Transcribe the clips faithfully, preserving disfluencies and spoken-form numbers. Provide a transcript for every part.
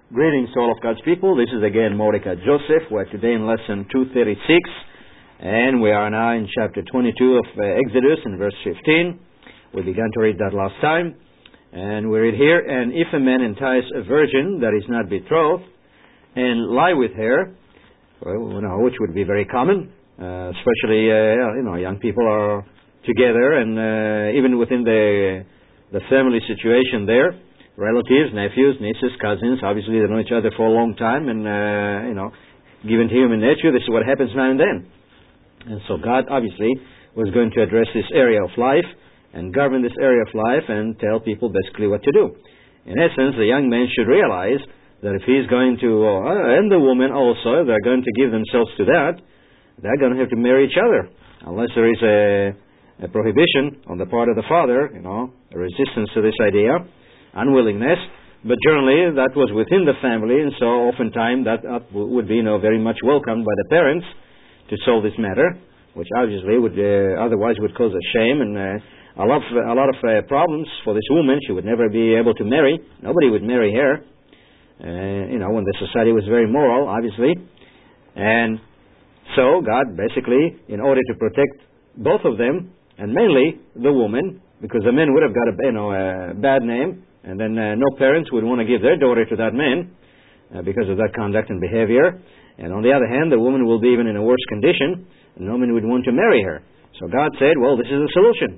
Greetings to all of God's people. This is again Mordecai Joseph. We're today in lesson two thirty-six, and we are now in chapter twenty-two of uh, Exodus in verse fifteen. We began to read that last time, and we read here, "And if a man entice a virgin that is not betrothed, and lie with her," well, you know, which would be very common, uh, especially uh, you know, young people are together, and uh, even within the the family situation there. Relatives, nephews, nieces, cousins, obviously they know each other for a long time, and, uh, you know, given to human nature, this is what happens now and then. And so God, obviously, was going to address this area of life, and govern this area of life, and tell people basically what to do. In essence, the young man should realize that if he's going to, uh, and the woman also, they're going to give themselves to that, they're going to have to marry each other, unless there is a, a prohibition on the part of the father, you know, a resistance to this idea, unwillingness, but generally that was within the family, and so oftentimes that uh, would be, you know, very much welcomed by the parents to solve this matter, which obviously would uh, otherwise would cause a shame and uh, a lot of, a lot of uh, problems for this woman. She would never be able to marry. Nobody would marry her, uh, you know, when the society was very moral, obviously. And so God basically, in order to protect both of them, and mainly the woman, because the men would have got a, you know, a bad name, and then uh, no parents would want to give their daughter to that man uh, because of that conduct and behavior. And on the other hand, the woman will be even in a worse condition, and no man would want to marry her. So God said, well, this is a solution.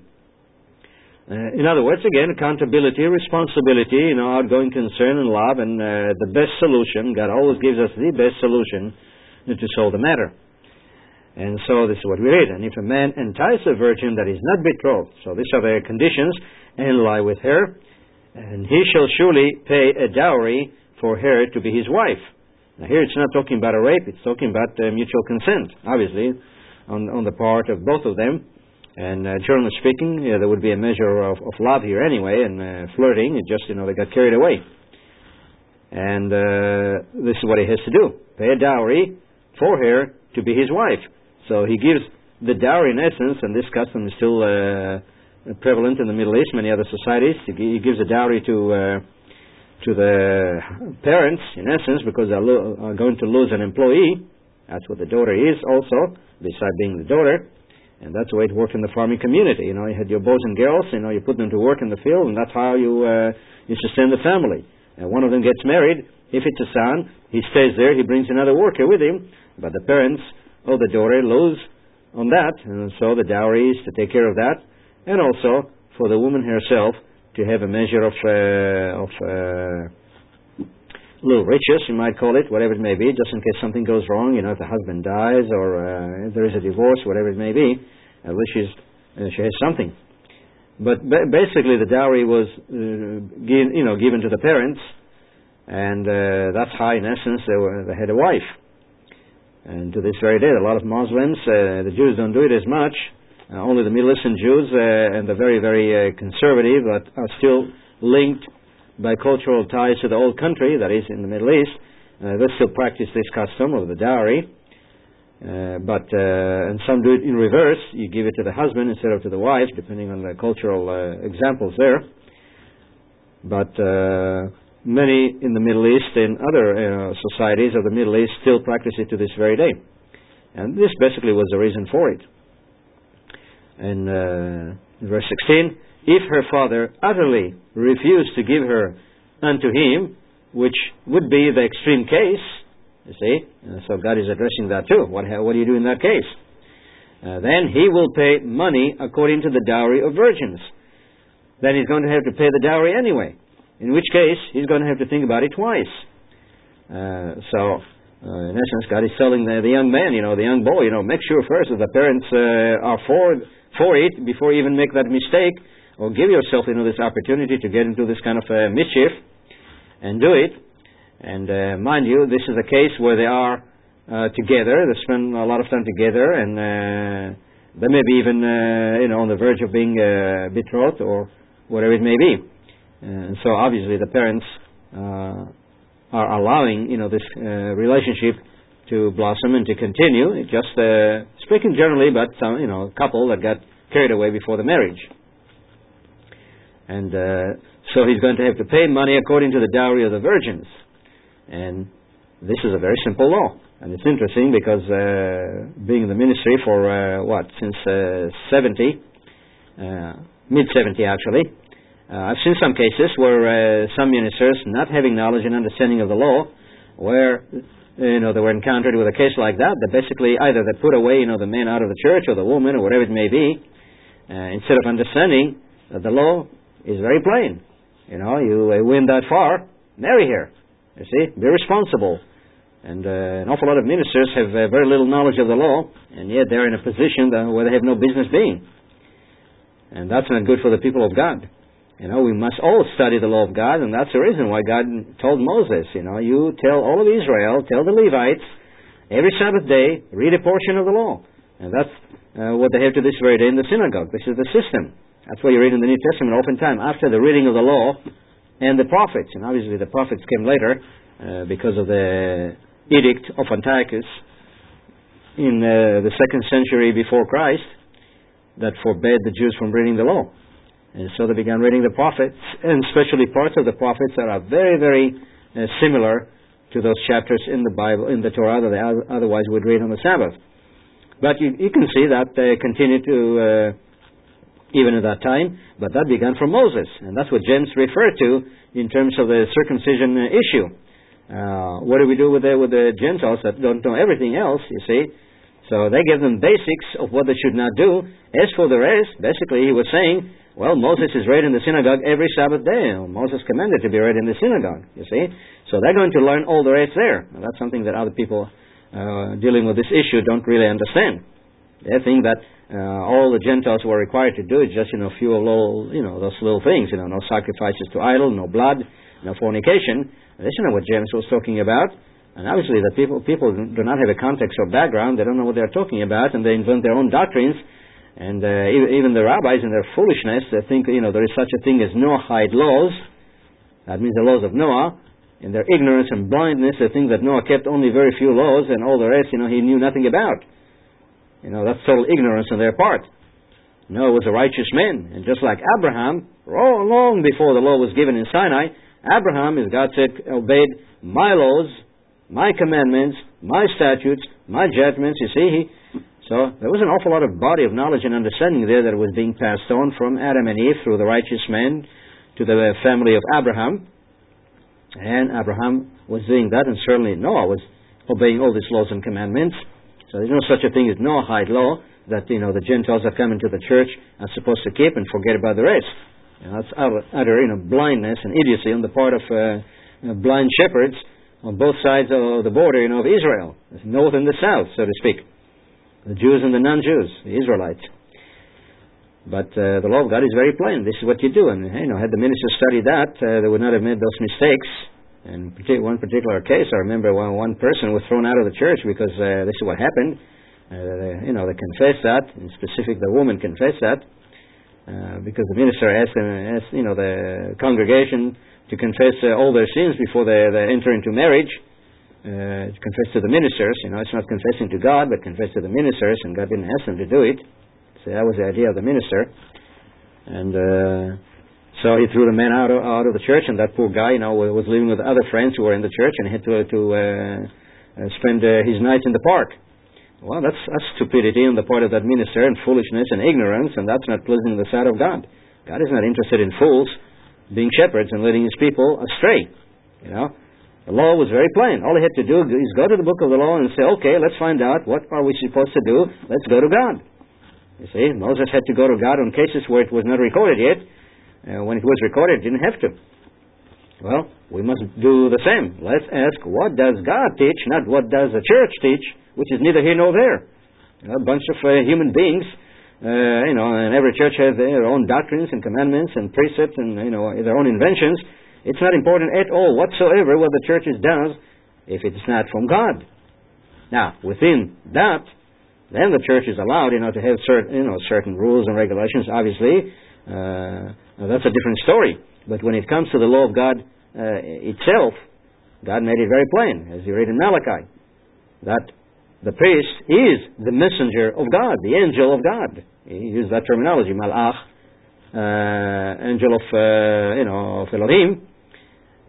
Uh, in other words, again, accountability, responsibility, you know, outgoing concern and love, and uh, the best solution. God always gives us the best solution to solve the matter. And so this is what we read. "And if a man entice a virgin that is not betrothed," so these are the conditions, "and lie with her, and he shall surely pay a dowry for her to be his wife." Now here it's not talking about a rape, it's talking about uh, mutual consent, obviously, on, on the part of both of them. And uh, generally speaking, yeah, there would be a measure of, of love here anyway, and uh, flirting, it just, you know, they got carried away. And uh, this is what he has to do, pay a dowry for her to be his wife. So he gives the dowry in essence, and this custom is still uh, prevalent in the Middle East, many other societies. He gives a dowry to uh, to the parents, in essence, because they're lo- are going to lose an employee. That's what the daughter is also, besides being the daughter. And that's the way it worked in the farming community. You know, you had your boys and girls, you know, you put them to work in the field, and that's how you, uh, you sustain the family. And one of them gets married. If it's a son, he stays there, he brings another worker with him. But the parents or the daughter lose on that, and so the dowry is to take care of that, and also for the woman herself to have a measure of uh, of uh, little riches, you might call it, whatever it may be, just in case something goes wrong. You know, if the husband dies or uh, if there is a divorce, whatever it may be, at least she's, uh, she has something. But ba- basically, the dowry was uh, given, you know, given to the parents, and uh, that's how, in essence, they were they had a wife. And to this very day, a lot of Muslims, uh, the Jews don't do it as much. Uh, only the Middle Eastern Jews uh, and the very, very uh, conservative, but are still linked by cultural ties to the old country, that is in the Middle East. Uh, they still practice this custom of the dowry. Uh, but uh, and some do it in reverse. You give it to the husband instead of to the wife, depending on the cultural uh, examples there. But Uh, many in the Middle East and other uh, societies of the Middle East still practice it to this very day. And this basically was the reason for it. And uh, in verse sixteen, "If her father utterly refused to give her unto him," which would be the extreme case, you see, uh, so God is addressing that too. What, what do you do in that case? Uh, "then he will pay money according to the dowry of virgins." Then he's going to have to pay the dowry anyway. In which case, he's going to have to think about it twice. Uh, so, uh, in essence, God is telling the, the young man, you know, the young boy, you know, make sure first that the parents uh, are for for it before you even make that mistake, or give yourself, you know, this opportunity to get into this kind of uh, mischief and do it. And uh, mind you, this is a case where they are uh, together. They spend a lot of time together, and uh, they may be even, uh, you know, on the verge of being uh, betrothed or whatever it may be. And so obviously the parents uh, are allowing, you know, this uh, relationship to blossom and to continue. It's just uh, speaking generally about some, you know, couple that got carried away before the marriage. And uh, so he's going to have to pay money according to the dowry of the virgins. And this is a very simple law. And it's interesting because uh, being in the ministry for, uh, what, since uh, seventy, uh, mid seventy actually, uh, I've seen some cases where uh, some ministers, not having knowledge and understanding of the law, where, you know, they were encountered with a case like that, that basically either they put away, you know, the man out of the church or the woman or whatever it may be, uh, instead of understanding that the law is very plain. You know, you uh, win that far, marry her. You see, be responsible. And uh, an awful lot of ministers have uh, very little knowledge of the law, and yet they're in a position that, where they have no business being. And that's not good for the people of God. You know, we must all study the law of God, and that's the reason why God told Moses, you know, you tell all of Israel, tell the Levites, every Sabbath day, read a portion of the law. And that's uh, what they have to this very day in the synagogue. This is the system. That's why you read in the New Testament oftentimes, after the reading of the law and the prophets. And obviously the prophets came later uh, because of the edict of Antiochus in uh, the second century before Christ that forbade the Jews from reading the law. And so they began reading the prophets, and especially parts of the prophets that are very, very uh, similar to those chapters in the Bible, in the Torah, that they otherwise would read on the Sabbath. But you, you can see that they continued to, uh, even at that time, but that began from Moses. And that's what James referred to in terms of the circumcision uh, issue. Uh, what do we do with the, with the Gentiles that don't know everything else, you see? So they give them basics of what they should not do. As for the rest, basically he was saying, well, Moses is read in the synagogue every Sabbath day. Moses commanded to be read in the synagogue, you see? So they're going to learn all the rest there. Now, that's something that other people uh, dealing with this issue don't really understand. They think that uh, all the Gentiles were required to do is just, you know, a few little, you know, those little things, you know, no sacrifices to idol, no blood, no fornication. This is not what James was talking about. And obviously the people people do not have a context or background. They don't know what they're talking about, and they invent their own doctrines. And uh, even the rabbis in their foolishness, they think, you know, there is such a thing as Noahide laws. That means the laws of Noah. In their ignorance and blindness, they think that Noah kept only very few laws, and all the rest, you know, he knew nothing about. You know, that's total ignorance on their part. Noah was a righteous man, and just like Abraham, long before the law was given in Sinai, Abraham, as God said, obeyed my laws, my commandments, my statutes, my judgments. You see, he, so there was an awful lot of body of knowledge and understanding there that was being passed on from Adam and Eve through the righteous man to the family of Abraham. And Abraham was doing that, and certainly Noah was obeying all these laws and commandments. So there's no such a thing as Noahide law that, you know, the Gentiles that come into the church are supposed to keep and forget about the rest. You know, that's utter, utter, you know, blindness and idiocy on the part of uh, you know, blind shepherds on both sides of the border, you know, of Israel, the north and the south, so to speak. The Jews and the non-Jews, the Israelites. But uh, the law of God is very plain. This is what you do. And, you know, had the ministers studied that, uh, they would not have made those mistakes. And in one particular case, I remember when one person was thrown out of the church because uh, this is what happened. Uh, you know, they confessed that. In specific, the woman confessed that. Uh, because the minister asked, them, asked, you know, the congregation to confess uh, all their sins before they, they enter into marriage. Uh, to confess to the ministers. You know, it's not confessing to God, but confess to the ministers, and God didn't ask them to do it. So that was the idea of the minister. And uh, so he threw the man out of, out of the church, and that poor guy, you know, was living with other friends who were in the church, and had to, to uh, uh, spend uh, his nights in the park. Well, that's, that's stupidity on the part of that minister, and foolishness and ignorance, and that's not pleasing in the sight of God. God is not interested in fools being shepherds and leading his people astray. You know, the law was very plain. All he had to do is go to the book of the law and say, okay, let's find out what are we supposed to do. Let's go to God. You see, Moses had to go to God on cases where it was not recorded yet. Uh, when it was recorded, it didn't have to. Well, we must do the same. Let's ask, what does God teach, not what does the church teach, which is neither here nor there. You know, a bunch of uh, human beings, uh, you know, and every church has their own doctrines and commandments and precepts and, you know, their own inventions. It's not important at all whatsoever what the church does if it's not from God. Now, within that, then the church is allowed, you know, to have certain, you know, certain rules and regulations. Obviously, uh, that's a different story. But when it comes to the law of God uh, itself, God made it very plain, as you read in Malachi, that the priest is the messenger of God, the angel of God. He used that terminology, malach, uh, angel of, uh, you know, of Elohim.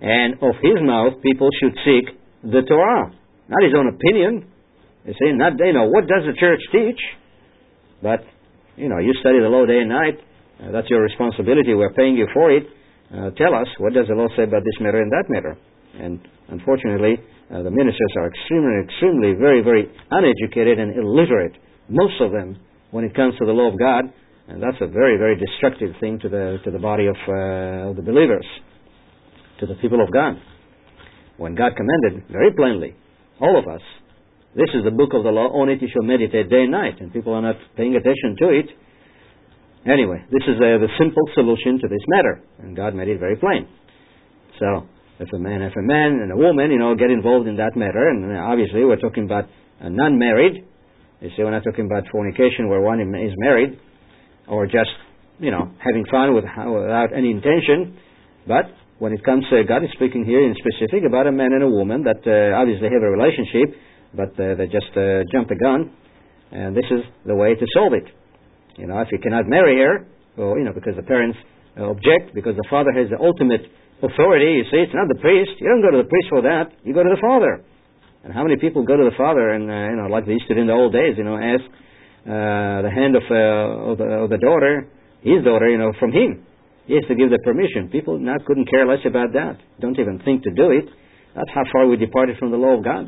and of his mouth people should seek the Torah. Not his own opinion. You see, not, you know, what does the church teach? But, you know, you study the law day and night. Uh, that's your responsibility. We're paying you for it. Uh, tell us, what does the law say about this matter and that matter? And unfortunately, uh, the ministers are extremely, extremely, very, very uneducated and illiterate. Most of them, when it comes to the law of God, and that's a very, very destructive thing to the to the body of uh, the believers, to the people of God. When God commanded very plainly, all of us, this is the book of the law, on it you shall meditate day and night, and people are not paying attention to it. Anyway, this is uh, the simple solution to this matter, and God made it very plain. So, if a man, if a man and a woman, you know, get involved in that matter, and obviously we're talking about a non-married. You see, we're not talking about fornication where one is married, or just, you know, having fun with, without any intention. But when it comes to, God is speaking here in specific about a man and a woman that uh, obviously have a relationship, but uh, they just uh, jump the gun, and this is the way to solve it. You know, if you cannot marry her, well, you know, because the parents uh, object, because the father has the ultimate authority, you see, it's not the priest. You don't go to the priest for that. You go to the father. And how many people go to the father and, uh, you know, like they used to do in the old days, you know, ask uh, the hand of, uh, of, the, of the daughter, his daughter, you know, from him. He has to give the permission. People not couldn't care less about that. Don't even think to do it. That's how far we departed from the law of God.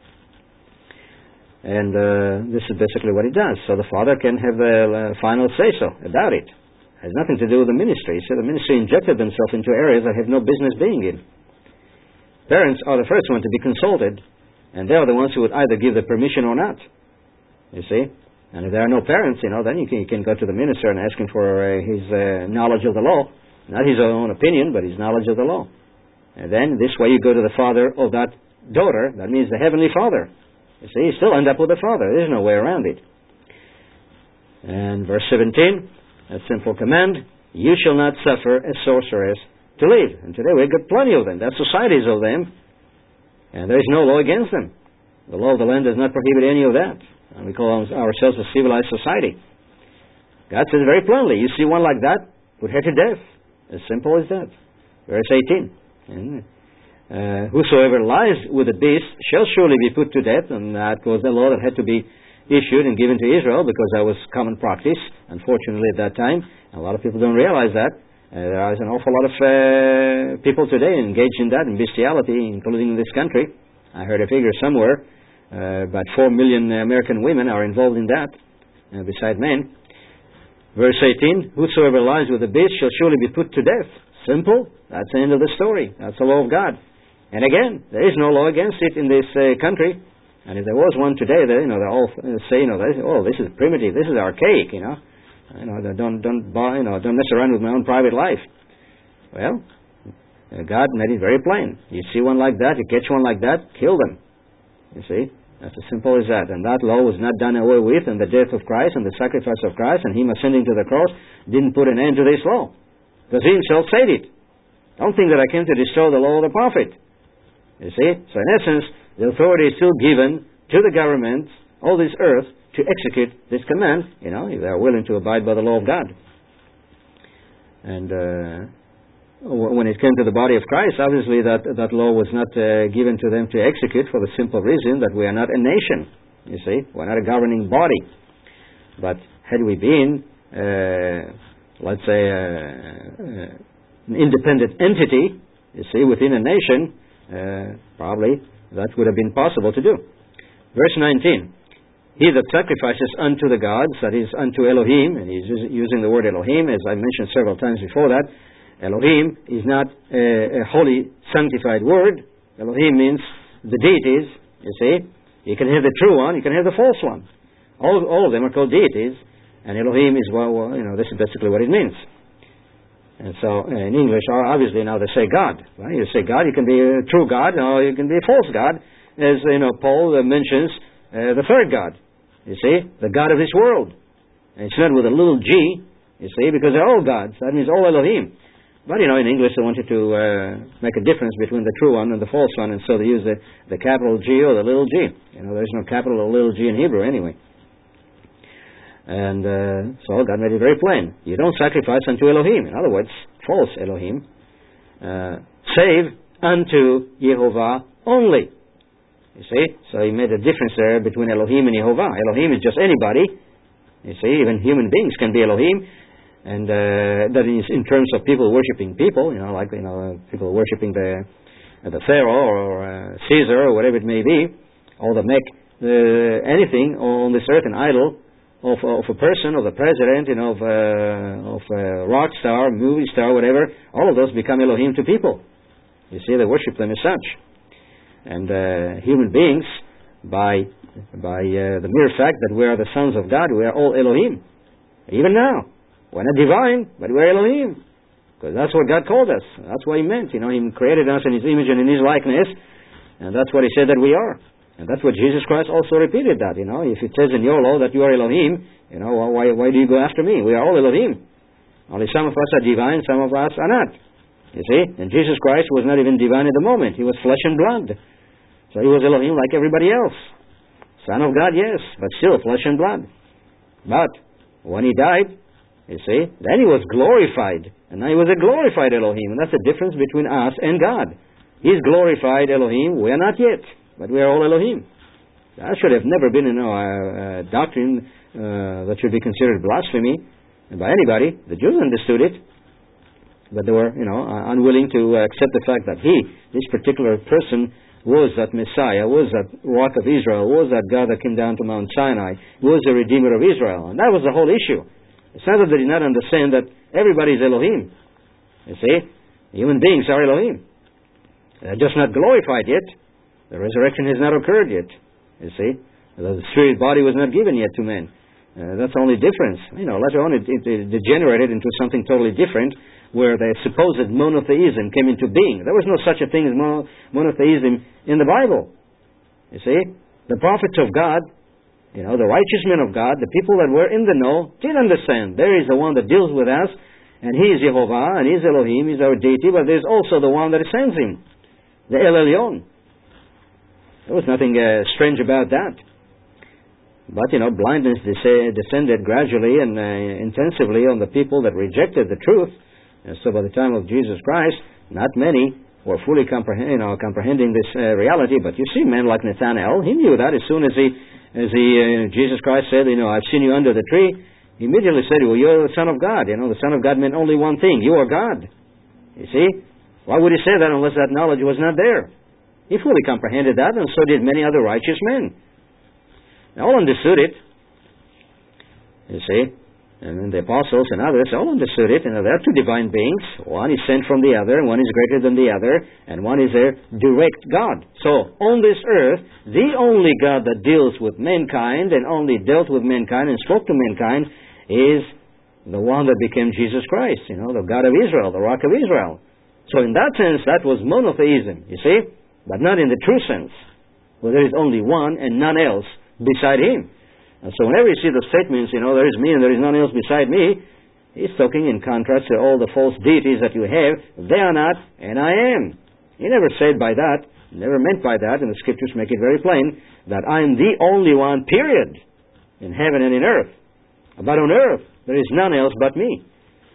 And uh, this is basically what it does. So the father can have the uh, final say-so about it. It has nothing to do with the ministry. So the ministry injected themselves into areas that have no business being in. Parents are the first one to be consulted, and they are the ones who would either give the permission or not. You see? And if there are no parents, you know, then you can, you can go to the minister and ask him for uh, his uh, knowledge of the law. Not his own opinion, but his knowledge of the law. And then this way you go to the father of that daughter. That means the heavenly father. You see, you still end up with the father. There's no way around it. And verse seventeen, a simple command, you shall not suffer a sorceress to live. And today we've got plenty of them. There are societies of them. And there is no law against them. The law of the land does not prohibit any of that. And we call ourselves a civilized society. God says very plainly, you see one like that, put her to death. As simple as that. Verse eighteen. And, Uh, whosoever lies with the beast shall surely be put to death, and that was the law that had to be issued and given to Israel because that was common practice, unfortunately, at that time. A lot of people don't realize that. Uh, there is an awful lot of uh, people today engaged in that, in bestiality, including in this country. I heard a figure somewhere, uh, about four million American women are involved in that, uh, beside men. Verse eighteen, whosoever lies with the beast shall surely be put to death. Simple. That's the end of the story. That's the law of God. And again, there is no law against it in this uh, country. And if there was one today, they, you know, they all uh, say, you know, oh, this is primitive, this is archaic, you know, you know, don't don't buy, you know, don't mess around with my own private life. Well, uh, God made it very plain. You see one like that, you catch one like that, kill them. You see, that's as simple as that. And that law was not done away with, and the death of Christ and the sacrifice of Christ and Him ascending to the cross didn't put an end to this law, because He Himself said it. Don't think that I came to destroy the law of the prophet. You see? So in essence, the authority is still given to the government, all this earth, to execute this command, you know, if they are willing to abide by the law of God. And uh, when it came to the body of Christ, obviously that, that law was not uh, given to them to execute for the simple reason that we are not a nation. You see? We're not a governing body. But had we been, uh, let's say, uh, uh, an independent entity, you see, within a nation, uh, probably that would have been possible to do. Verse nineteen, he that sacrifices unto the gods, that is, unto Elohim, and he's using the word Elohim, as I mentioned several times before that. Elohim is not a, a holy, sanctified word. Elohim means the deities, you see. You can have the true one, you can have the false one. All, all of them are called deities, and Elohim is, well, well, you know, this is basically what it means. And so, uh, in English, obviously now they say God. Right? You say God, you can be a true God, or you can be a false God. As, you know, Paul uh, mentions uh, the third God. You see? The God of this world. And it's not with a little g, you see, because they're all gods. That means all Elohim. But, you know, in English they wanted to uh, make a difference between the true one and the false one, and so they use the, the capital G or the little g. You know, there's no capital or little g in Hebrew anyway. And uh, so God made it very plain. You don't sacrifice unto Elohim. In other words, false Elohim. Uh, save unto Yehovah only. You see? So he made a difference there between Elohim and Yehovah. Elohim is just anybody. You see, even human beings can be Elohim. And uh, that is in terms of people worshipping people, you know, like, you know, people worshipping the uh, the Pharaoh or uh, Caesar or whatever it may be, or that make uh, anything on this earth an idol of, of a person, of the president, you know, of, uh, of a rock star, movie star, whatever. All of those become Elohim to people. You see, they worship them as such. And uh, human beings, by by uh, the mere fact that we are the sons of God, we are all Elohim. Even now. We're not divine, but we're Elohim. Because that's what God called us. That's what He meant. You know, He created us in His image and in His likeness. And that's what He said that we are. And that's what Jesus Christ also repeated that. You know, if it says in your law that you are Elohim, you know, why, why do you go after me? We are all Elohim. Only some of us are divine, some of us are not. You see? And Jesus Christ was not even divine at the moment. He was flesh and blood. So He was Elohim like everybody else. Son of God, yes, but still flesh and blood. But when He died, you see, then He was glorified. And now He was a glorified Elohim. And that's the difference between us and God. He's glorified Elohim. We are not yet. But we are all Elohim. That should have never been in our uh, doctrine uh, that should be considered blasphemy by anybody. The Jews understood it. But they were, you know, uh, unwilling to uh, accept the fact that He, this particular person, was that Messiah, was that Rock of Israel, was that God that came down to Mount Sinai, was the Redeemer of Israel. And that was the whole issue. It's not that they did not understand that everybody is Elohim. You see? Human beings are Elohim. They're just not glorified yet. The resurrection has not occurred yet. You see? The spirit body was not given yet to men. Uh, that's the only difference. You know, later on it, it, it degenerated into something totally different, where the supposed monotheism came into being. There was no such a thing as mono, monotheism in the Bible. You see? The prophets of God, you know, the righteous men of God, the people that were in the know, did understand. There is the one that deals with us, and He is Yehovah, and He is Elohim, He is our deity, but there's also the one that sends Him, the El Elyon. There was nothing uh, strange about that. But, you know, blindness descended gradually and uh, intensively on the people that rejected the truth. And so by the time of Jesus Christ, not many were fully comprehend, you know, comprehending this uh, reality. But you see, men like Nathanael, he knew that as soon as he As he, uh, Jesus Christ said, you know, I've seen you under the tree. He immediately said, well, you're the Son of God. You know, the Son of God meant only one thing. You are God. You see? Why would he say that unless that knowledge was not there? He fully comprehended that, and so did many other righteous men. They all understood it. You see? And the apostles and others all understood it. You know, there are two divine beings. One is sent from the other, and one is greater than the other, and one is a direct God. So, on this earth, the only God that deals with mankind and only dealt with mankind and spoke to mankind is the one that became Jesus Christ, you know, the God of Israel, the Rock of Israel. So, in that sense, that was monotheism, you see, but not in the true sense, where there is only one and none else beside Him. And so whenever you see the statements, you know, there is me and there is none else beside me, He's talking in contrast to all the false deities that you have. They are not, and I am. He never said by that, never meant by that, and the Scriptures make it very plain, that I am the only one, period, in heaven and in earth. But on earth, there is none else but me.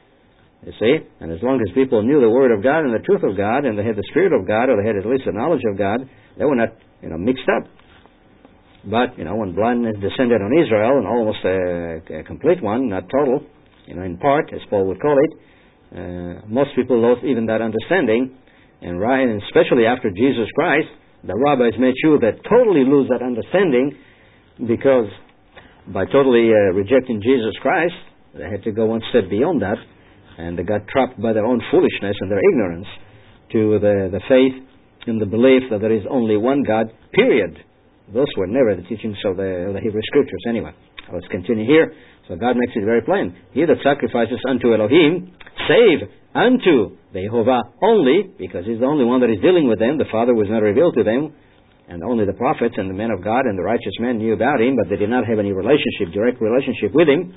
You see? And as long as people knew the Word of God and the truth of God, and they had the Spirit of God, or they had at least the knowledge of God, they were not, you know, mixed up. But, you know, when blindness descended on Israel, and almost a, a complete one, not total, you know, in part, as Paul would call it, uh, most people lost even that understanding, and right, and especially after Jesus Christ, the rabbis made sure that totally lose that understanding, because by totally uh, rejecting Jesus Christ, they had to go one step beyond that, and they got trapped by their own foolishness and their ignorance to the, the faith and the belief that there is only one God, period. Those were never the teachings of the, of the Hebrew Scriptures anyway. Let's continue here. So God makes it very plain. He that sacrifices unto Elohim, save unto the Yehovah only, because He's the only one that is dealing with them. The Father was not revealed to them, and only the prophets and the men of God and the righteous men knew about Him, but they did not have any relationship, direct relationship with Him.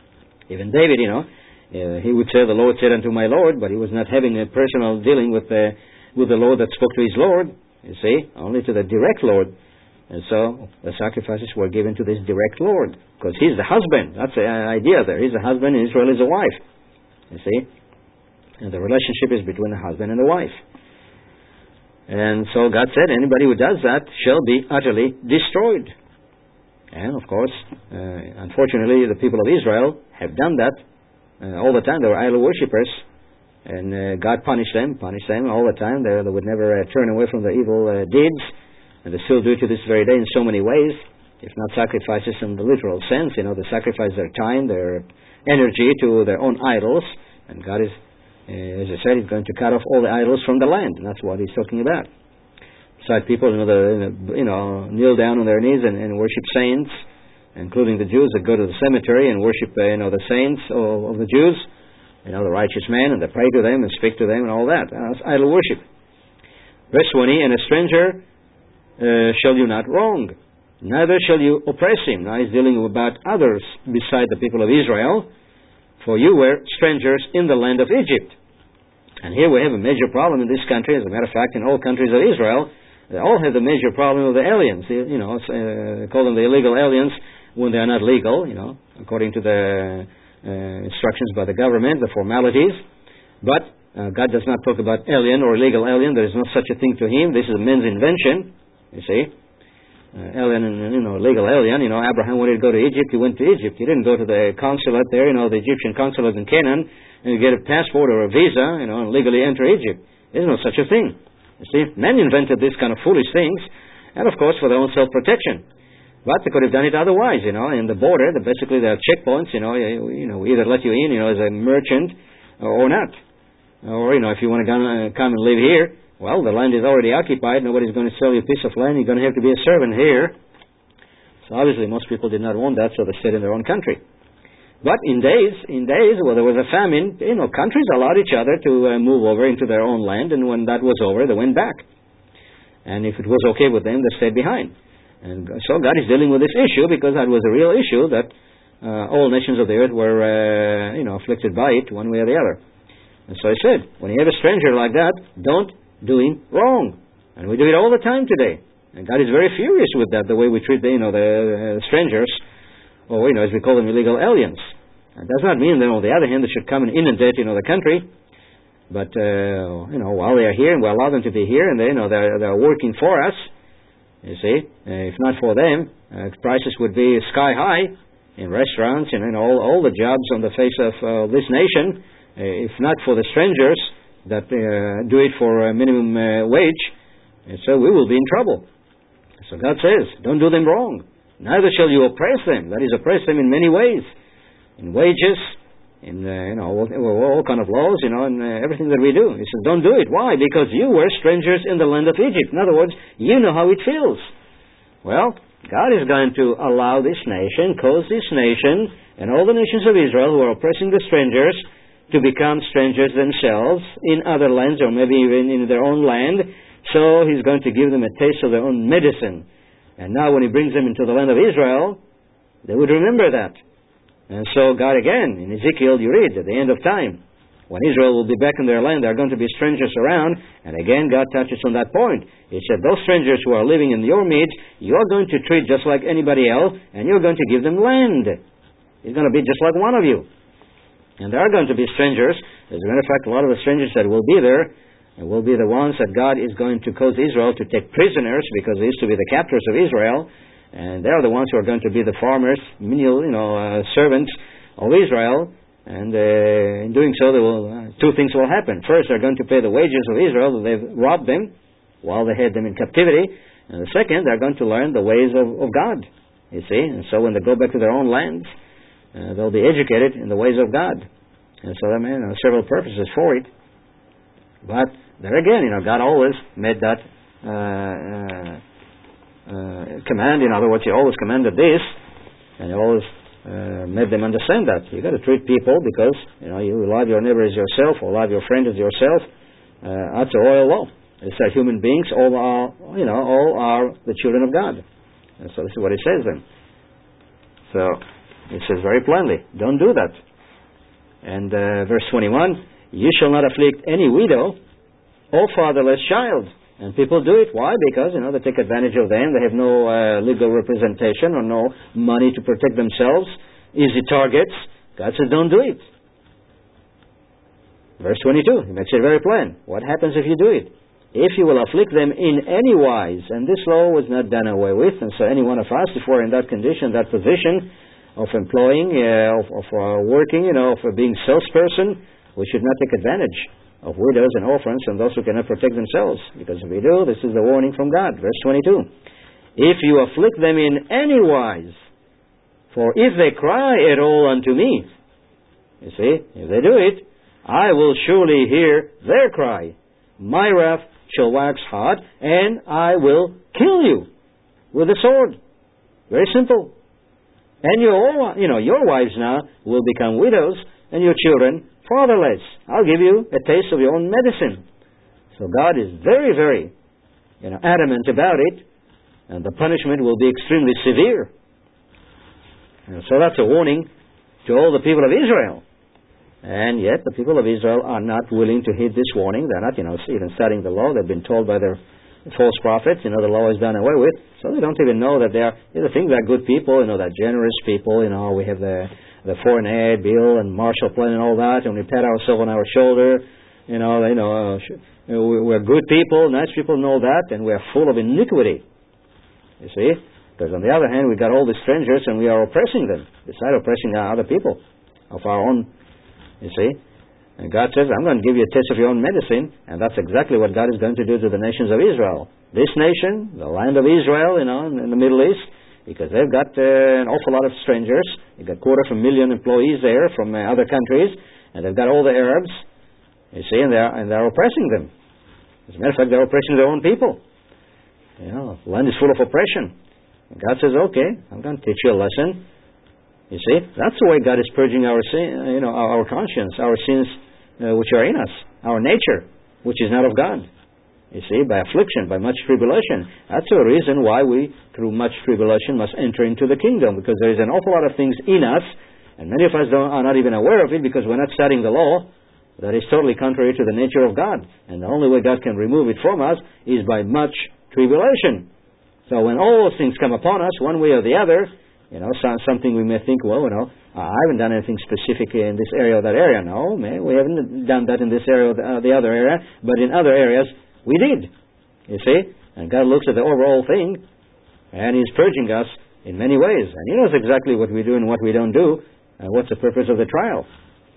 Even David, you know, uh, he would say, the Lord said unto my Lord, but he was not having a personal dealing with the, with the Lord that spoke to his Lord, you see, only to the direct Lord. And so the sacrifices were given to this direct Lord, because He's the husband. That's the idea there. He's the husband and Israel is the wife. You see? And the relationship is between the husband and the wife. And so God said, anybody who does that shall be utterly destroyed. And of course, uh, unfortunately, the people of Israel have done that uh, all the time. They were idol worshippers. And uh, God punished them, punished them all the time. They, they would never uh, turn away from their evil uh, deeds. And they still do it to this very day in so many ways. If not sacrifices in the literal sense, you know, they sacrifice their time, their energy to their own idols. And God is, uh, as I said, He's going to cut off all the idols from the land. And that's what He's talking about. Besides, people, you know, the, you know, kneel down on their knees and, and worship saints, including the Jews that go to the cemetery and worship, uh, you know, the saints of, of the Jews, you know, the righteous man, and they pray to them and speak to them and all that. Uh, that's idol worship. Verse twenty, and a stranger uh, shall you not wrong, neither shall you oppress him. Now he's dealing about others beside the people of Israel, for you were strangers in the land of Egypt. And here we have a major problem in this country. As a matter of fact, in all countries of Israel, they all have the major problem of the aliens. You know, uh, call them the illegal aliens when they are not legal, you know, according to the uh, instructions by the government, the formalities. But uh, God does not talk about alien or illegal alien. There is no such a thing to Him. This is man's invention, you see. Uh, alien and, you know, legal alien. You know, Abraham wanted to go to Egypt. He went to Egypt. He didn't go to the consulate there, you know, the Egyptian consulate in Canaan, and get a passport or a visa, you know, and legally enter Egypt. There's no such a thing. You see, men invented these kind of foolish things, and of course for their own self-protection. But they could have done it otherwise, you know. In the border, the, basically there are checkpoints, you know. You, you know, we either let you in, you know, as a merchant, or not. Or, you know, if you want to come, uh, come and live here, well, the land is already occupied. Nobody's going to sell you a piece of land. You're going to have to be a servant here. So obviously most people did not want that, so they stayed in their own country. But in days, in days where there was a famine, you know, countries allowed each other to uh, move over into their own land, and when that was over, they went back. And if it was okay with them, they stayed behind. And so God is dealing with this issue because that was a real issue that uh, all nations of the earth were, uh, you know, afflicted by it one way or the other. And so He said, when you have a stranger like that, don't do him wrong. And we do it all the time today. And God is very furious with that, the way we treat the, you know, the uh, strangers. Or, you know, as we call them, illegal aliens. That does not mean that, on the other hand, they should come and inundate, you know, the country. But, uh, you know, while they are here, and we allow them to be here, and they, you know, they're, they're working for us, you see. Uh, if not for them, uh, prices would be sky high in restaurants and in all, all the jobs on the face of uh, this nation. Uh, if not for the strangers that uh, do it for a minimum uh, wage, and so we will be in trouble. So God says, don't do them wrong. Neither shall you oppress them. That is, oppress them in many ways. In wages, in, uh, you know, all, all kind of laws, you know, and uh, everything that we do. He says, don't do it. Why? Because you were strangers in the land of Egypt. In other words, you know how it feels. Well, God is going to allow this nation, cause this nation, and all the nations of Israel who are oppressing the strangers, to become strangers themselves in other lands, or maybe even in their own land. So He's going to give them a taste of their own medicine. And now when He brings them into the land of Israel, they would remember that. And so God again, in Ezekiel you read, at the end of time, when Israel will be back in their land, there are going to be strangers around. And again God touches on that point. He said, those strangers who are living in your midst, you are going to treat just like anybody else, and you're going to give them land. It's going to be just like one of you. And there are going to be strangers. As a matter of fact, a lot of the strangers that will be there, and will be the ones that God is going to cause Israel to take prisoners, because they used to be the captors of Israel, and they are the ones who are going to be the farmers, menial, you know, uh, servants of Israel. And uh, in doing so, there will uh, two things will happen. First, they're going to pay the wages of Israel that they've robbed them while they had them in captivity, and the second, they're going to learn the ways of, of God. You see, and so when they go back to their own lands, uh, they'll be educated in the ways of God. And so there are, you know, several purposes for it. But there again, you know, God always made that uh, uh, uh, command. In other words, He always commanded this, and He always uh, made them understand that you've got to treat people because, you know, you love your neighbor as yourself, or love your friend as yourself. Uh, that's a royal law. It's that human beings, all are, you know, all are the children of God. And so this is what it says then. So it says very plainly, don't do that. And uh, verse twenty-one, you shall not afflict any widow or fatherless child. And people do it. Why? Because, you know, they take advantage of them. They have no uh, legal representation or no money to protect themselves. Easy targets. God says, don't do it. Verse twenty-two, He makes it very plain. What happens if you do it? if you will afflict them in any wise. And this law was not done away with. And so any one of us, if we're in that condition, that position of employing, uh, of, of uh, working, you know, of uh, being salesperson, we should not take advantage of widows and orphans and those who cannot protect themselves. Because if we do, this is the warning from God. Verse twenty-two. If you afflict them in any wise, for if they cry at all unto me, you see, if they do it, I will surely hear their cry. My wrath shall wax hot, and I will kill you with a sword. Very simple. And your, you know, your wives now will become widows, and your children fatherless. I'll give you a taste of your own medicine. So God is very, very, you know, adamant about it, and the punishment will be extremely severe. And so that's a warning to all the people of Israel. And yet the people of Israel are not willing to heed this warning. They're not, you know, even studying the law. They've been told by their false prophets, you know, the law is done away with. So they don't even know that they are, you know, think they're good people, you know, they're generous people. You know, we have the the foreign aid bill and Marshall Plan and all that, and we pat ourselves on our shoulder. You know, you know, uh, we're good people, nice people, and all that, and we're full of iniquity. You see? Because on the other hand, we've got all the strangers, and we are oppressing them, besides oppressing other people of our own. You see? And God says, I'm going to give you a taste of your own medicine, and that's exactly what God is going to do to the nations of Israel. This nation, the land of Israel, you know, in the Middle East, because they've got uh, an awful lot of strangers. They've got quarter of a million employees there from uh, other countries, and they've got all the Arabs, you see, and they're, and they're oppressing them. As a matter of fact, they're oppressing their own people. You know, the land is full of oppression. And God says, okay, I'm going to teach you a lesson. You see, that's the way God is purging our sin, you know, our, our conscience, our sins uh, which are in us, our nature, which is not of God. You see, by affliction, by much tribulation. That's the reason why we, through much tribulation, must enter into the kingdom, because there is an awful lot of things in us, and many of us don't, are not even aware of it because we're not studying the law. That is totally contrary to the nature of God. And the only way God can remove it from us is by much tribulation. So when all those things come upon us, one way or the other, you know, so, something we may think, well, you know, I haven't done anything specific in this area or that area. No, man, we haven't done that in this area or the, uh, the other area, but in other areas, we did. You see? And God looks at the overall thing, and He's purging us in many ways. And He knows exactly what we do and what we don't do, and what's the purpose of the trial.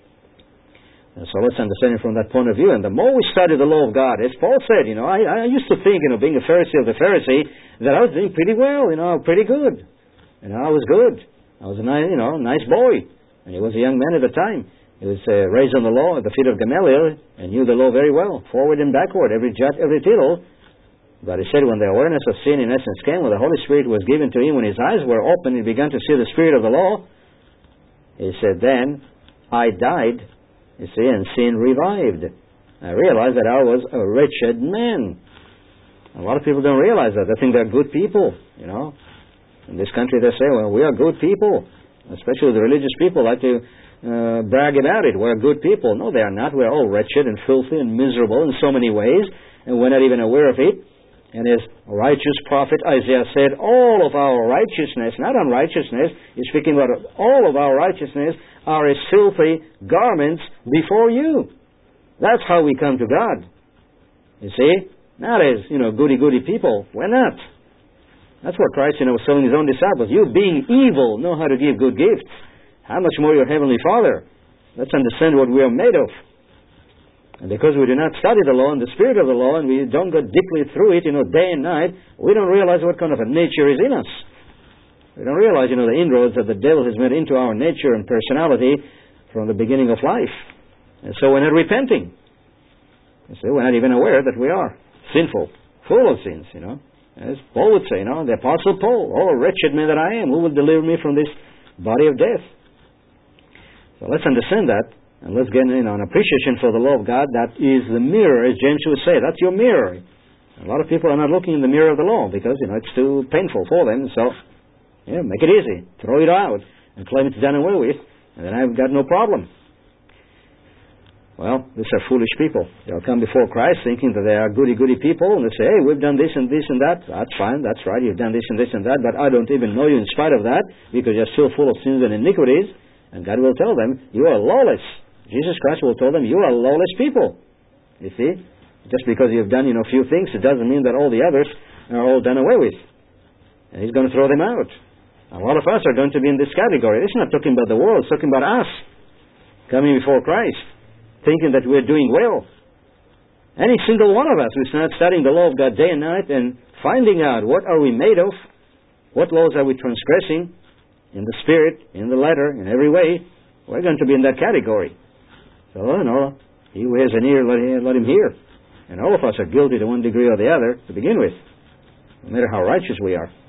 And so let's understand it from that point of view. And the more we study the law of God, as Paul said, you know, I, I used to think, you know, being a Pharisee of the Pharisee, that I was doing pretty well, you know, pretty good. You know, I was good. I was a nice, you know, nice boy. And he was a young man at the time. He was uh, raised on the law at the feet of Gamaliel and knew the law very well, forward and backward, every jot, every tittle. But he said when the awareness of sin in essence came, when the Holy Spirit was given to him, when his eyes were open, he began to see the Spirit of the law. He said, then I died, you see, and sin revived. I realized that I was a wretched man. A lot of people don't realize that. They think they're good people, you know. In this country they say, well, we are good people. Especially the religious people like to uh, brag about it. We're good people. No, they are not. We're all wretched and filthy and miserable in so many ways, and we're not even aware of it. And as righteous prophet Isaiah said, all of our righteousness, not unrighteousness, he's speaking about all of our righteousness are as filthy garments before you. That's how we come to God. You see? Not as, you know, goody-goody people. We're not. That's what Christ, you know, was telling His own disciples. You, being evil, know how to give good gifts. How much more your Heavenly Father? Let's understand what we are made of. And because we do not study the law and the Spirit of the law, and we don't go deeply through it, you know, day and night, we don't realize what kind of a nature is in us. We don't realize, you know, the inroads that the devil has made into our nature and personality from the beginning of life. And so we're not repenting. You see, we're not even aware that we are sinful, full of sins, you know. As Paul would say, you know, the Apostle Paul, oh, wretched man that I am, who will deliver me from this body of death? So let's understand that, and let's get, you know, an appreciation for the law of God. That is the mirror, as James would say. That's your mirror. A lot of people are not looking in the mirror of the law because, you know, it's too painful for them. So, yeah, make it easy. Throw it out and claim it's done away with, and then I've got no problem. Well, these are foolish people. They'll come before Christ thinking that they are goody-goody people, and they say, hey, we've done this and this and that. That's fine, that's right, you've done this and this and that, but I don't even know you in spite of that, because you're still full of sins and iniquities. And God will tell them, you are lawless. Jesus Christ will tell them, you are lawless people. You see? Just because you've done, you know, a few things, it doesn't mean that all the others are all done away with. And He's going to throw them out. A lot of us are going to be in this category. It's not talking about the world, it's talking about us coming before Christ, thinking that we're doing well. Any single one of us who's not studying the law of God day and night and finding out what are we made of, what laws are we transgressing in the spirit, in the letter, in every way, we're going to be in that category. So, you know, he who has an ear, let him, let him hear. And all of us are guilty to one degree or the other to begin with, no matter how righteous we are.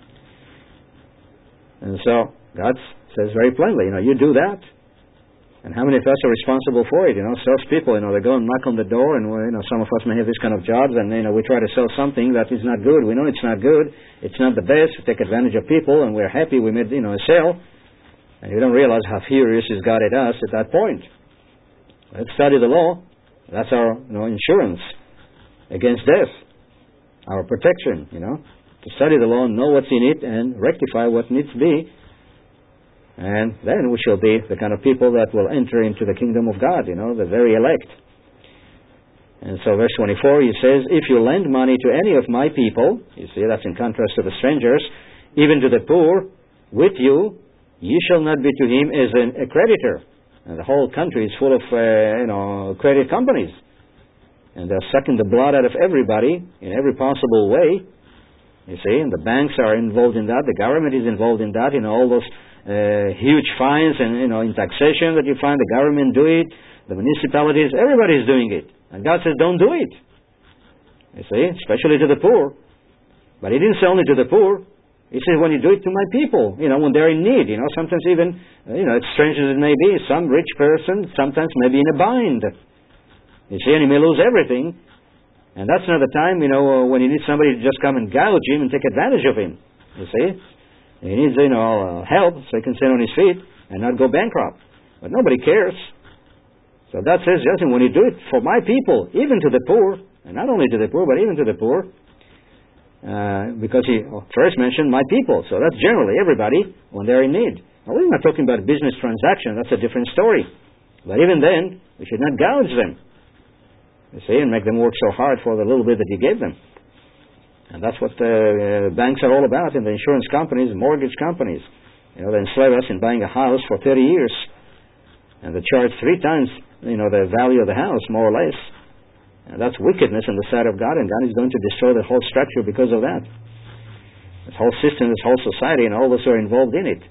And so, God says very plainly, you know, you do that. And how many of us are responsible for it? You know, salespeople, you know, they go and knock on the door, and, you know, some of us may have this kind of jobs, and, you know, we try to sell something that is not good. We know it's not good. It's not the best. We take advantage of people, and we're happy we made, you know, a sale. And you don't realize how furious is God at us at that point. Let's study the law. That's our, you know, insurance against death. Our protection, you know. To study the law, know what's in it, and rectify what needs to be. And then we shall be the kind of people that will enter into the kingdom of God, you know, the very elect. And so verse twenty-four, he says, if you lend money to any of my people, you see, that's in contrast to the strangers, even to the poor, with you, you shall not be to him as an, a creditor. And the whole country is full of, uh, you know, credit companies. And they're sucking the blood out of everybody in every possible way. You see, and the banks are involved in that. The government is involved in that. You know, all those uh, huge fines and, you know, in taxation that you find, the government do it, the municipalities, everybody is doing it. And God says, don't do it. You see, especially to the poor. But He didn't say only to the poor. He says, when you do it to my people, you know, when they're in need, you know, sometimes even, you know, it's strange as it may be, some rich person sometimes may be in a bind. You see, and he may lose everything. And that's not the time, you know, when he needs somebody to just come and gouge him and take advantage of him. You see? He needs, you know, help so he can stand on his feet and not go bankrupt. But nobody cares. So that says, listen, when you do it for my people, even to the poor, and not only to the poor, but even to the poor, uh, because he first mentioned my people. So that's generally everybody when they're in need. Now, we're not talking about business transaction. That's a different story. But even then, we should not gouge them. You see, and make them work so hard for the little bit that you gave them. And that's what the uh, banks are all about, and the insurance companies, mortgage companies. You know, they enslave us in buying a house for thirty years. And they charge three times, you know, the value of the house, more or less. And that's wickedness in the sight of God, and God is going to destroy the whole structure because of that. This whole system, this whole society, and all those who are involved in it.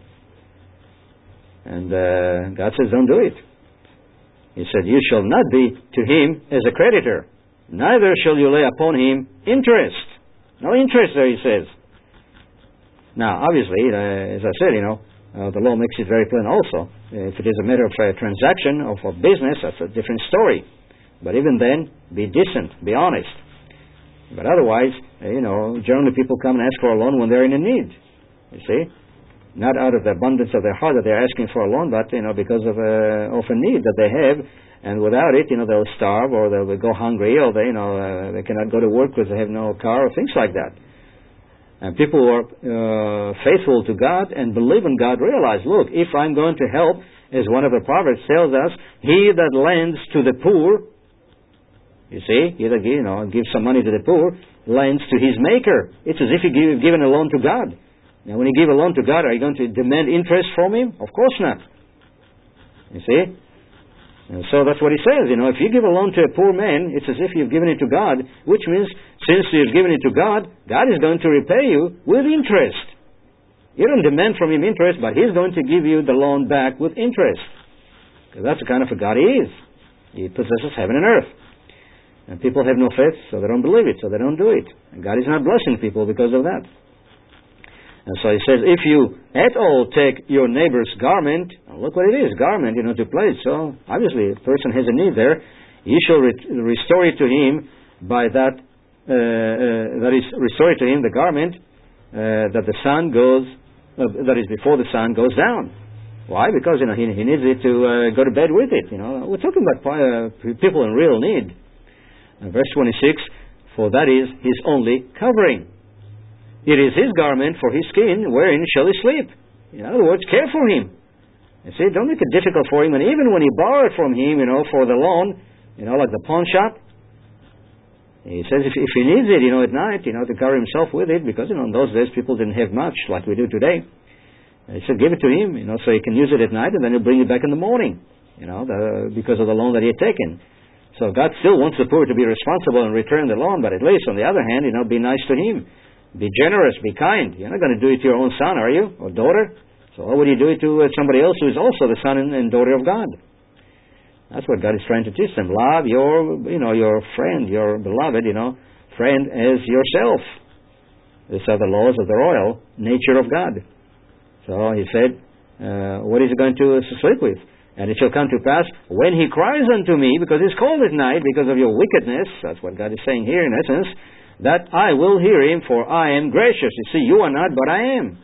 And uh, God says, don't do it. He said, you shall not be to him as a creditor, neither shall you lay upon him interest. No interest there, he says. Now, obviously, uh, as I said, you know, uh, the law makes it very plain also. If it is a matter of a transaction, of a business, that's a different story. But even then, be decent, be honest. But otherwise, uh, you know, generally people come and ask for a loan when they're in a need. You see? Not out of the abundance of their heart that they're asking for a loan, but, you know, because of a, of a need that they have. And without it, you know, they'll starve, or they'll go hungry, or they, you know, uh, they cannot go to work because they have no car, or things like that. And people who are uh, faithful to God and believe in God realize, look, if I'm going to help, as one of the Proverbs tells us, he that lends to the poor, you see, he that, you know, gives some money to the poor, lends to his maker. It's as if he give, given a loan to God. Now, when you give a loan to God, are you going to demand interest from him? Of course not. You see? And so that's what he says. You know, if you give a loan to a poor man, it's as if you've given it to God, which means since you've given it to God, God is going to repay you with interest. You don't demand from him interest, but he's going to give you the loan back with interest. Because that's the kind of a God he is. He possesses heaven and earth. And people have no faith, so they don't believe it, so they don't do it. And God is not blessing people because of that. And so he says, if you at all take your neighbor's garment, look what it is, garment, you know, to play it. So obviously, a person has a need there. You shall re- restore it to him by that, uh, uh, that is, restore it to him, the garment, uh, that the sun goes, uh, that is before the sun goes down. Why? Because, you know, he, he needs it to uh, go to bed with it. You know, we're talking about uh, people in real need. And verse twenty-six, for that is his only covering. It is his garment for his skin, wherein shall he sleep. In other words, care for him. You see, don't make it difficult for him. And even when you borrow it from him, you know, for the loan, you know, like the pawn shop, He says if, if he needs it, you know, at night, you know, to cover himself with it, because, you know, in those days people didn't have much like we do today. And he said, give it to him, you know, so he can use it at night, and then he'll bring it back in the morning, you know, the, because of the loan that he had taken. So God still wants the poor to be responsible and return the loan, but at least on the other hand, you know, be nice to him. Be generous, be kind. You're not going to do it to your own son, are you, or daughter? So why would you do it to uh, somebody else who is also the son and, and daughter of God? That's what God is trying to teach them. Love your, you know, your friend, your beloved, you know, friend as yourself. These are the laws of the royal nature of God. So he said, uh, what is he going to sleep with? And it shall come to pass, when he cries unto me, because it's cold at night, because of your wickedness, that's what God is saying here in essence, that I will hear him, for I am gracious. You see, you are not, but I am.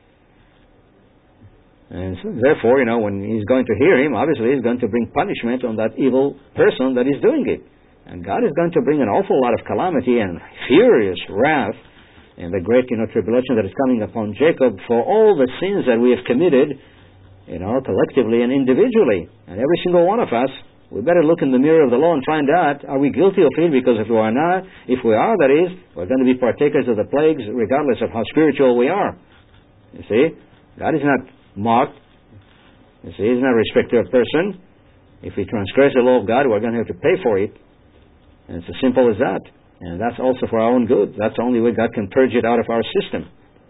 And so, therefore, you know, when he's going to hear him, obviously he's going to bring punishment on that evil person that is doing it. And God is going to bring an awful lot of calamity and furious wrath and the great, you know, tribulation that is coming upon Jacob for all the sins that we have committed, you know, collectively and individually. And every single one of us, we better look in the mirror of the law and find out, are we guilty of it? Because if we are not, if we are, that is, we're going to be partakers of the plagues regardless of how spiritual we are. You see, God is not mocked. You see, he's not a respecter of person. If we transgress the law of God, we're going to have to pay for it. And it's as simple as that. And that's also for our own good. That's the only way God can purge it out of our system.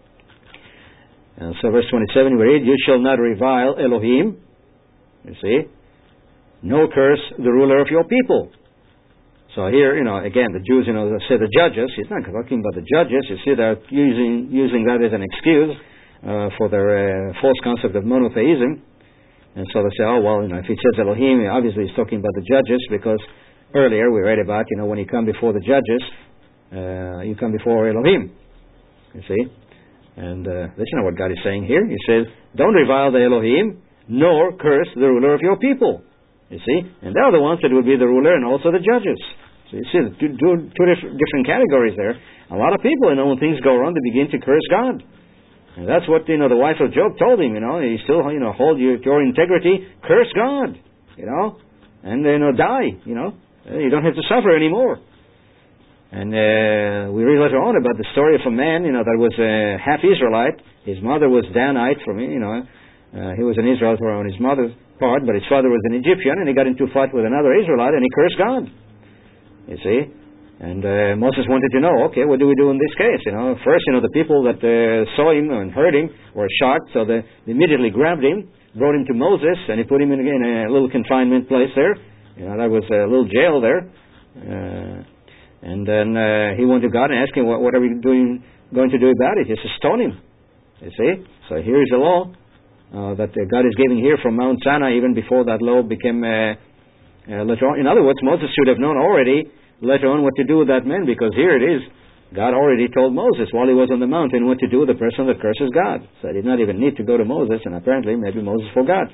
And so verse twenty-seven, we read, you shall not revile Elohim, you see, nor curse the ruler of your people. So here, you know, again, the Jews, you know, say the judges. He's not talking about the judges. You see, they're using, using that as an excuse uh, for their uh, false concept of monotheism. And so they say, oh, well, you know, if he says Elohim, obviously he's talking about the judges, because earlier we read about, you know, when you come before the judges, uh, you come before Elohim, you see. And uh, that's not what God is saying here. He says, don't revile the Elohim, nor curse the ruler of your people. You see? And they're the ones that will be the ruler and also the judges. So you see, two, two, two different categories there. A lot of people, you know, when things go wrong, they begin to curse God. And that's what, you know, the wife of Job told him, you know, you still, you know, hold your, your integrity, curse God, you know, and, you know, die, you know. You don't have to suffer anymore. And uh, we read later on about the story of a man, you know, that was a half Israelite. His mother was Danite from, you know, uh, he was an Israelite on his mother's part, but his father was an Egyptian, and he got into a fight with another Israelite, and he cursed God. You see? And uh, Moses wanted to know, okay, what do we do in this case? You know, first, you know, the people that uh, saw him and heard him were shocked, so they immediately grabbed him, brought him to Moses, and he put him in, in a little confinement place there. You know, that was a little jail there. Uh, and then uh, he went to God and asked him, what, what are we doing, going to do about it? He said, stone him. You see? So here is the law uh, that uh, God is giving here from Mount Sinai, even before that law became uh, uh, later on. In other words, Moses should have known already later on what to do with that man, because here it is. God already told Moses while he was on the mountain what to do with the person that curses God. So he did not even need to go to Moses, and apparently maybe Moses forgot.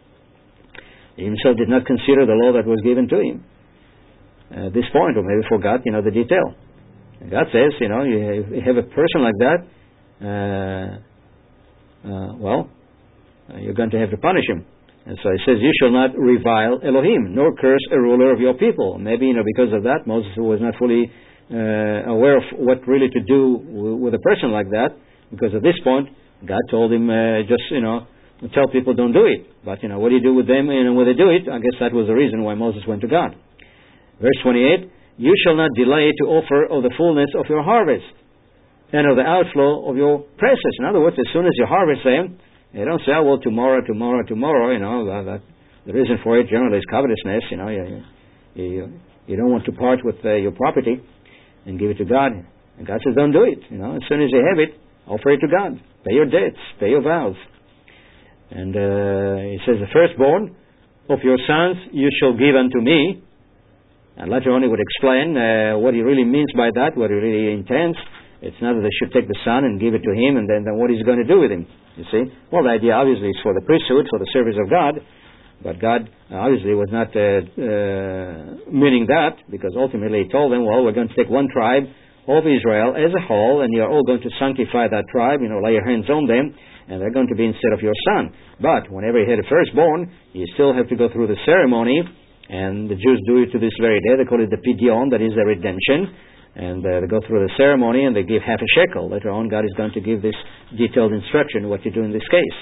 He himself did not consider the law that was given to him at this point, or maybe forgot, you know, the detail. And God says, you know, you have a person like that, uh, uh, well, uh, you're going to have to punish him. And so he says, you shall not revile Elohim, nor curse a ruler of your people. Maybe, you know, because of that, Moses was not fully uh, aware of what really to do w- with a person like that, because at this point, God told him, uh, just, you know, tell people don't do it. But, you know, what do you do with them, and when they do it? I guess that was the reason why Moses went to God. Verse twenty-eight, you shall not delay to offer of the fullness of your harvest, and of the outflow of your presses. In other words, as soon as you harvest them, you don't say, oh, well, tomorrow, tomorrow, tomorrow, you know, that, that, the reason for it generally is covetousness, you know, you, you, you don't want to part with uh, your property and give it to God. And God says, don't do it, you know, as soon as you have it, offer it to God. Pay your debts, pay your vows. And uh, he says, the firstborn of your sons you shall give unto me. And later on he would explain uh, what he really means by that, what he really intends. It's not that they should take the son and give it to him, and then, then what he's going to do with him, you see. Well, the idea obviously is for the priesthood, for the service of God, but God obviously was not uh, uh, meaning that, because ultimately he told them, well, we're going to take one tribe of Israel as a whole, and you're all going to sanctify that tribe, you know, lay your hands on them, and they're going to be instead of your son. But whenever you had a firstborn, you still have to go through the ceremony, and the Jews do it to this very day. They call it the Pidyon, that is the redemption. And uh, they go through the ceremony and they give half a shekel. Later on, God is going to give this detailed instruction what to do in this case.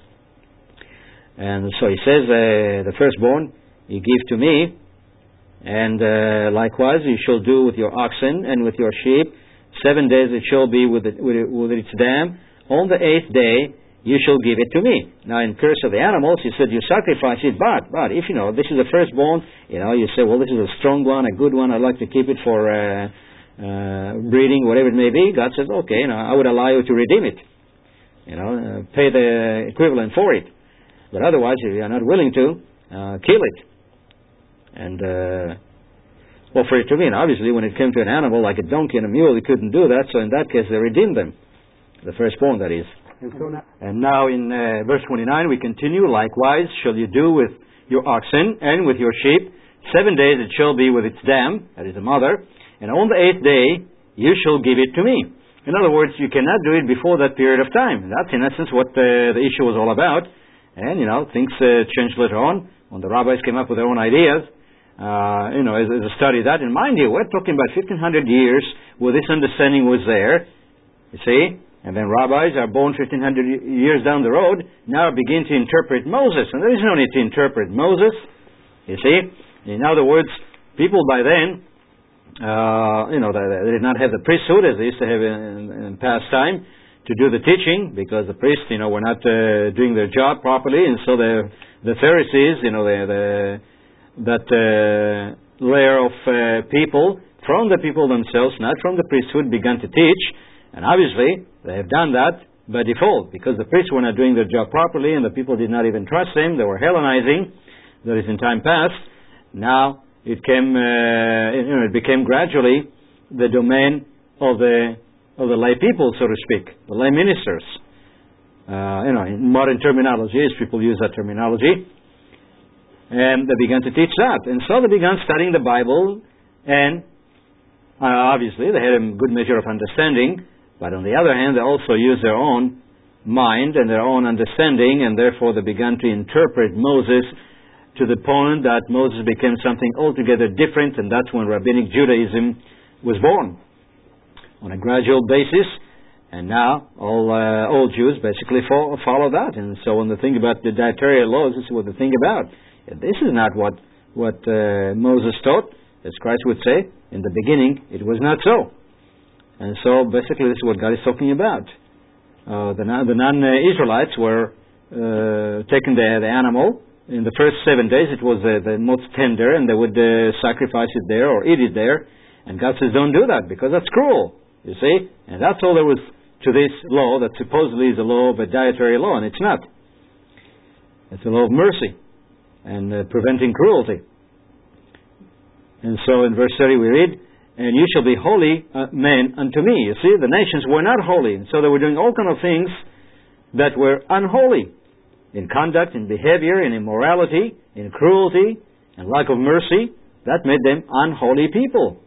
And so he says, uh, the firstborn you give to me, and uh, likewise you shall do with your oxen and with your sheep. Seven days it shall be with, it, with, it, with its dam. On the eighth day you shall give it to me. Now in curse of the animals, he said you sacrifice it, but, but if you know, this is the firstborn, you know, you say, well, this is a strong one, a good one, I'd like to keep it for uh, uh, breeding, whatever it may be. God says, okay, you know, I would allow you to redeem it. You know, uh, pay the equivalent for it. But otherwise, if you are not willing to, uh, kill it. And, uh, well, for it to mean, obviously, when it came to an animal like a donkey and a mule, he couldn't do that, so in that case, they redeemed them. The firstborn, that is. And, so now, and now in uh, verse twenty-nine, we continue, likewise shall you do with your oxen and with your sheep. Seven days it shall be with its dam, that is the mother, and on the eighth day you shall give it to me. In other words, you cannot do it before that period of time. That's in essence what the, the issue was all about. And, you know, things uh, changed later on when the rabbis came up with their own ideas. Uh, you know, as, as a study of that. And mind you, we're talking about fifteen hundred years where this understanding was there. You see? And then rabbis are born fifteen hundred years down the road, now begin to interpret Moses. And there is no need to interpret Moses. You see? In other words, people by then, uh, you know, they, they did not have the priesthood as they used to have in, in past time to do the teaching, because the priests, you know, were not uh, doing their job properly. And so the, the Pharisees, you know, the, the, that uh, layer of uh, people from the people themselves, not from the priesthood, began to teach. And obviously, they have done that by default, because the priests were not doing their job properly, and the people did not even trust them. They were Hellenizing. That is in time past. Now it came, uh, you know, it became gradually the domain of the of the lay people, so to speak, the lay ministers. Uh, you know, in modern terminology, as people use that terminology, and they began to teach that, and so they began studying the Bible, and uh, obviously they had a good measure of understanding. But on the other hand, they also used their own mind and their own understanding, and therefore they began to interpret Moses to the point that Moses became something altogether different, and that's when Rabbinic Judaism was born on a gradual basis. And now all uh, all Jews basically follow, follow that. And so when they think about the dietary laws, this is what they think about. This is not what, what uh, Moses taught. As Christ would say, in the beginning, it was not so. And so, basically, this is what God is talking about. Uh, the, the non-Israelites were uh, taking the, the animal. In the first seven days, it was uh, the most tender, and they would uh, sacrifice it there or eat it there. And God says, don't do that, because that's cruel, you see. And that's all there was to this law that supposedly is a law of a dietary law, and it's not. It's a law of mercy and uh, preventing cruelty. And so, in verse thirty, we read, and you shall be holy uh, men unto me. You see, the nations were not holy. So they were doing all kinds of things that were unholy. In conduct, in behavior, in immorality, in cruelty, and lack of mercy. That made them unholy people.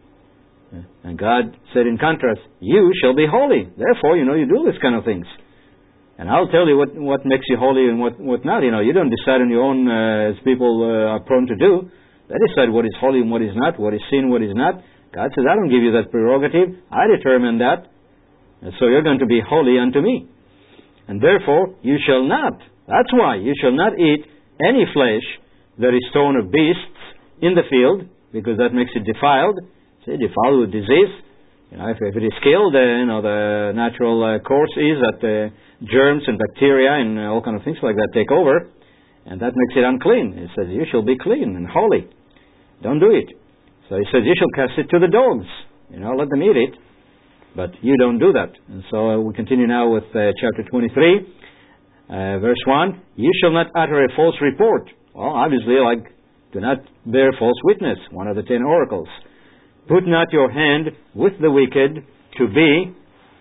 And God said in contrast, you shall be holy. Therefore, you know, you do this kind of things. And I'll tell you what, what makes you holy and what, what not. You know, you don't decide on your own uh, as people uh, are prone to do. They decide what is holy and what is not, what is sin, what is not. God says, I don't give you that prerogative. I determine that. And so you're going to be holy unto me. And therefore, you shall not. That's why. You shall not eat any flesh that is torn of beasts in the field, because that makes it defiled. See, defiled with disease. You know, if, if it is killed, uh, you know, the natural uh, course is that uh, germs and bacteria and uh, all kind of things like that take over. And that makes it unclean. It says, you shall be clean and holy. Don't do it. So he says, you shall cast it to the dogs. You know, let them eat it. But you don't do that. And so uh, we continue now with uh, chapter twenty-three, uh, verse one. You shall not utter a false report. Well, obviously, like, do not bear false witness. One of the ten oracles. Put not your hand with the wicked to be,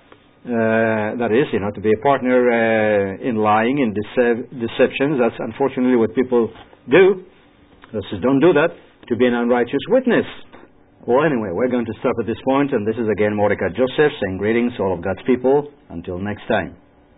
uh, that is, you know, to be a partner uh, in lying, in dece- deceptions. That's unfortunately what people do. He says, don't do that. To be an unrighteous witness. Well, anyway, we're going to stop at this point, and this is again Mordecai Joseph saying greetings to all of God's people. Until next time.